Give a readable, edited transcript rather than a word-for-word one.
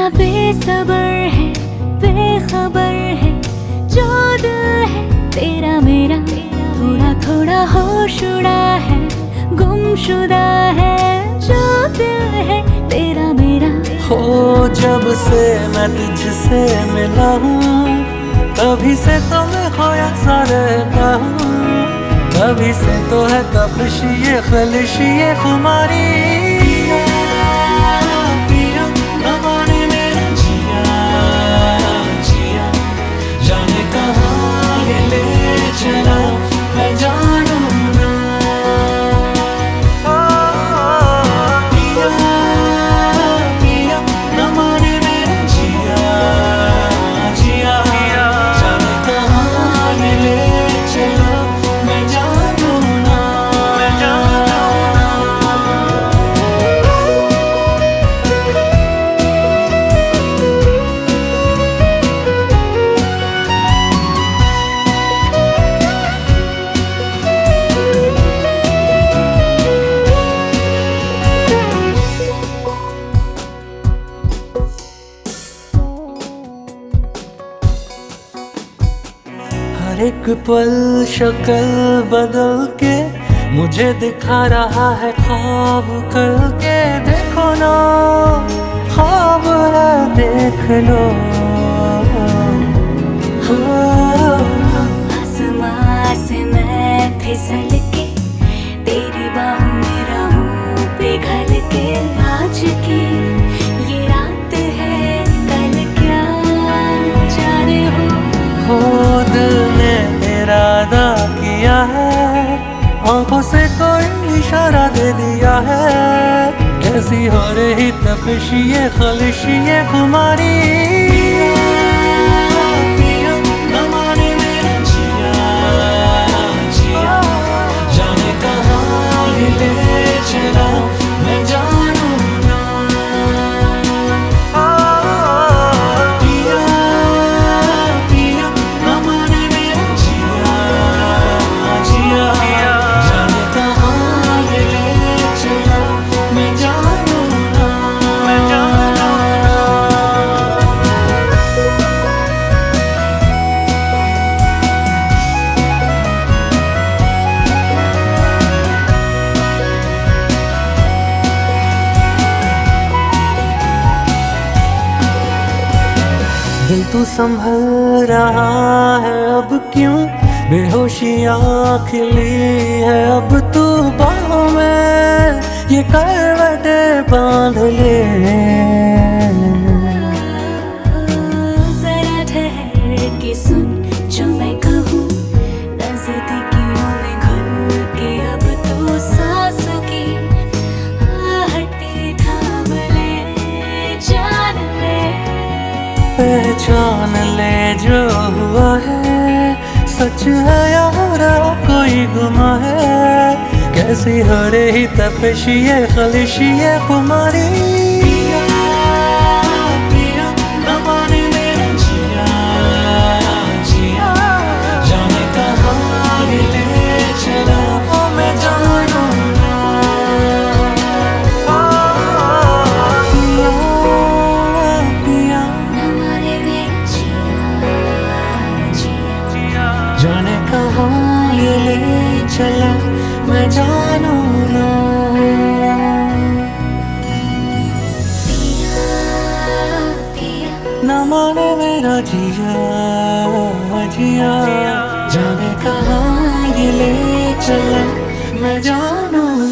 बड़ा बेसब्र है, बेखबर है जो दिल है तेरा मेरा, थोड़ा थोड़ा होश उड़ा है, गुमशुदा है जो दिल है तेरा मेरा। हो जब से मैं तुझसे मिला हूँ, तभी से तो मैं खोया सा रहता हूँ, तभी से तो है तपिश ये खलिश ये खुमारी। पिया न माने मेरा जिया जिया, जाने कहाँ ये ले चला मैं जानू ना। पिया पिया न माने मेरा जिया जिया, जाने कहाँ ये ले चला मैं जानू ना, मैं जानू ना। हर एक पल शक्ल बदल के मुझे दिखा रहा है ख्वाब कल के। देखो ना ख्वाब है देख लो। आसमां से मैं फिसल के तेरी बाहों में रहूं पिघल के। आज की ये रात है कल क्या जाने हो दिल ने इरादा किया है, आंखों से कोई इशारा दे दिया है। कैसी हो रही तपिश ये खलिश ये खुमारी। पिया न माने मेरा जिया जिया, जाने कहाँ ये ले चला मैं जानू ना। पिया पिया न माने मेरा जिया जिया, जाने कहाँ ये ले चला मैं जानू ना, मैं जानू ना। दिल तू संभल रहा है अब क्यों, बेहोशियाँ खिली है अब तू बाहों में ये करवटें बांध ले। जरा ठहर के सुन जो मैं कहूँ, नजदीकियों में घुल के अब तू सांसों की आहटें थाम ले, जान ले पहचान ले जो हुआ है सच है या कोई गुमा है। कैसी हो रही तपिश ये खलिश ये खुमारी। पिया पिया न माने मेरा जिया जिया, जाने कहाँ ये ले चला मैं जानू ना। पिया पिया न माने मेरा जिया जाने कहाँ ये ले चला मैं जानू ना। पिया पिया न माने मेरा जिया जिया, जाने कहाँ ये ले चला मैं जानू